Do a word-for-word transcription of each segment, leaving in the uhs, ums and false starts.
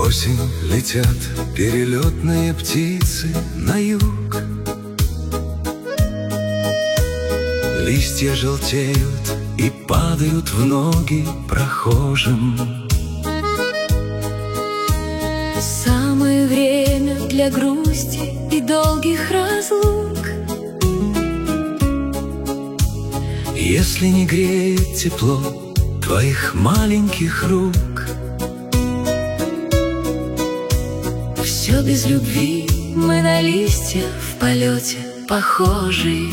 осень летят перелетные птицы на юг. Листья желтеют и падают в ноги прохожим. Самое время для грусти и долгих разлук. Если не греет тепло твоих маленьких рук, все без любви, мы на листья в полете похожи.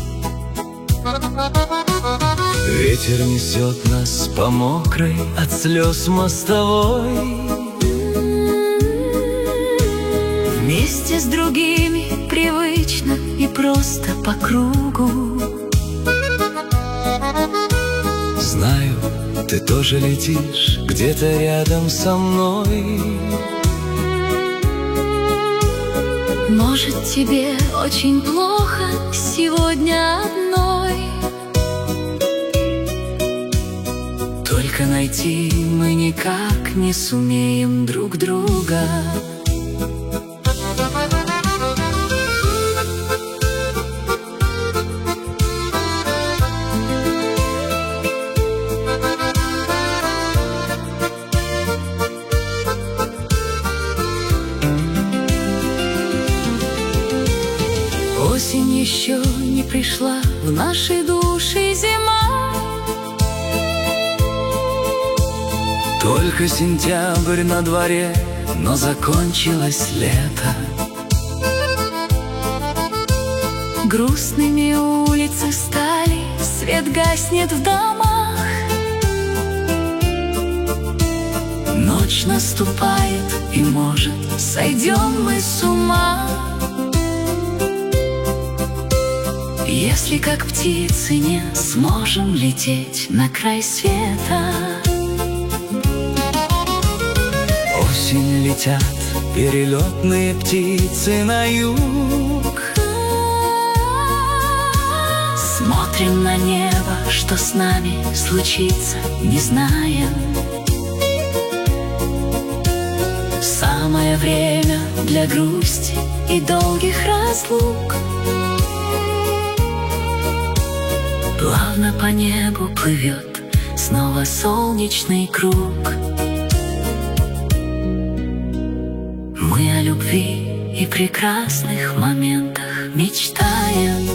ветер несет нас по мокрой от слез мостовой. Вместе с другими привычно и просто по кругу. Знаю, ты тоже летишь где-то рядом со мной. Может, тебе очень плохо сегодня одной. Только найти мы никак не сумеем друг друга. Осень еще не пришла, в наши души зима. Только сентябрь на дворе, но закончилось лето. Грустными улицы стали, свет гаснет в домах. Ночь наступает, и, может, сойдем мы с ума. Если как птицы не сможем лететь на край света. Осень летят перелетные птицы на юг. Смотрим на небо, что с нами случится, не знаем. Самое время для грусти и долгих разлук. Плавно по небу плывет снова солнечный круг. Мы о любви и прекрасных моментах мечтаем.